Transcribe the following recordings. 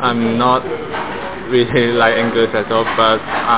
I'm not really like English at all, but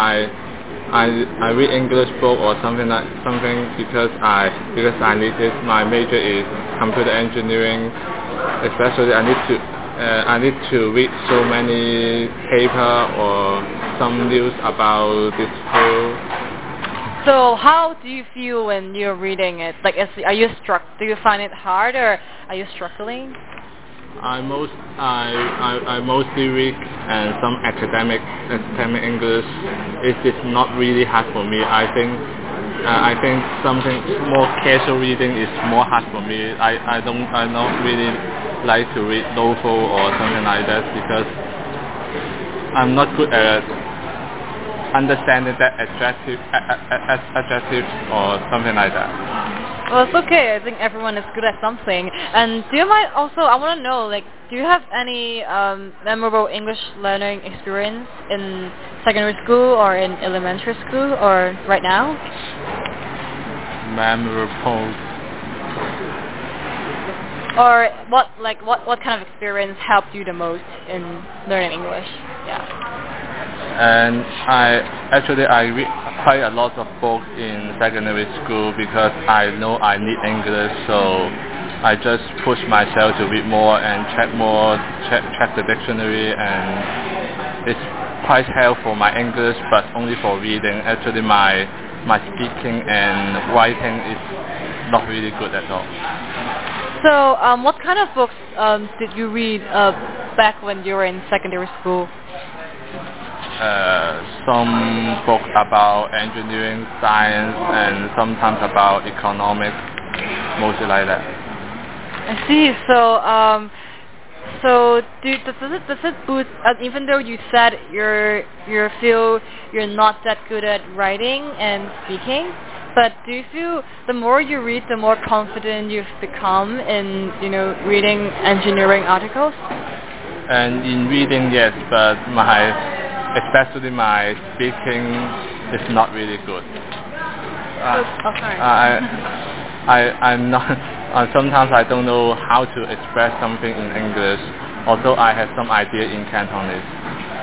I read English book or something because I need it. My major is computer engineering, especially I need to read so many paper or some news about this field. So how do you feel when you're reading it? Like, do you find it hard, or are you struggling? I mostly read and some academic English. It is not really hard for me. I think something more casual reading is more hard for me. I don't really like to read novel or something like that because I'm not good at understanding that adjectives or something like that. Well, it's okay. I think everyone is good at something. And do you mind also, I want to know, like, do you have any memorable English learning experience in secondary school or in elementary school or right now? Memorable. Or what kind of experience helped you the most in learning English? Yeah. And I read quite a lot of books in secondary school because I know I need English, so I just push myself to read more and check the dictionary, and it's quite helpful my English, but only for reading. Actually, my speaking and writing is not really good at all. So, what kind of books did you read back when you were in secondary school? Some books about engineering, science, and sometimes about economics, mostly like that. I see. So does it boost? Even though you said you feel you're not that good at writing and speaking, but do you feel the more you read, the more confident you've become in reading engineering articles? And in reading, yes, but especially my speaking is not really good. I'm not. Sometimes I don't know how to express something in English, although I have some idea in Cantonese.